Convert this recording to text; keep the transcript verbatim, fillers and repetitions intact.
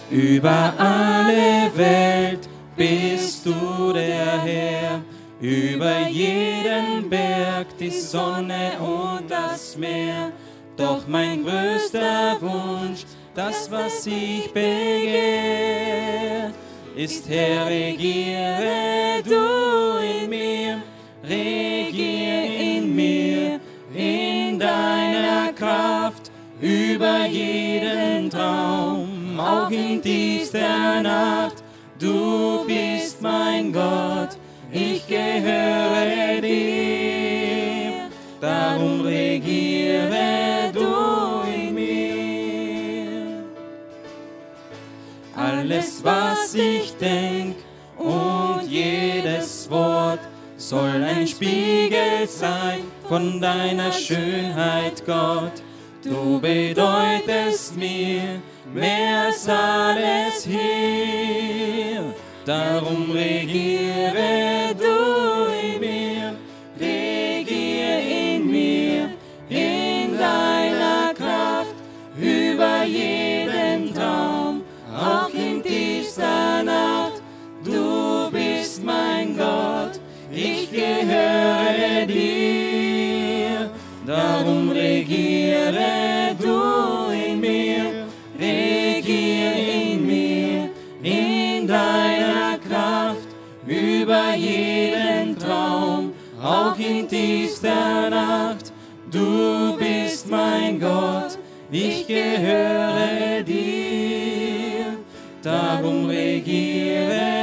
Über alle Welt bist du der Herr, über jeden Berg, die Sonne und das Meer. Doch mein größter Wunsch, das, was ich begehr, ist, Herr, regiere du in mir, regier in mir, in deiner Kraft, über jeden Traum, auch in tiefster Nacht. Du bist mein Gott, ich gehöre dir, darum regiere du in mir. Alles, was ich denk und jedes Wort soll ein Spiegel sein von deiner Schönheit, Gott. Du bedeutest mir mehr als alles hier, darum regiere du in mir, regier in mir, in deiner Kraft, über jeden Traum, auch in tiefster Nacht. Du bist mein Gott, ich gehöre dir, darum regiere du in mir, regier in mir, in deiner Kraft, über jeden Traum, auch in tiefster Nacht. Du bist mein Gott, ich gehöre dir, darum regiere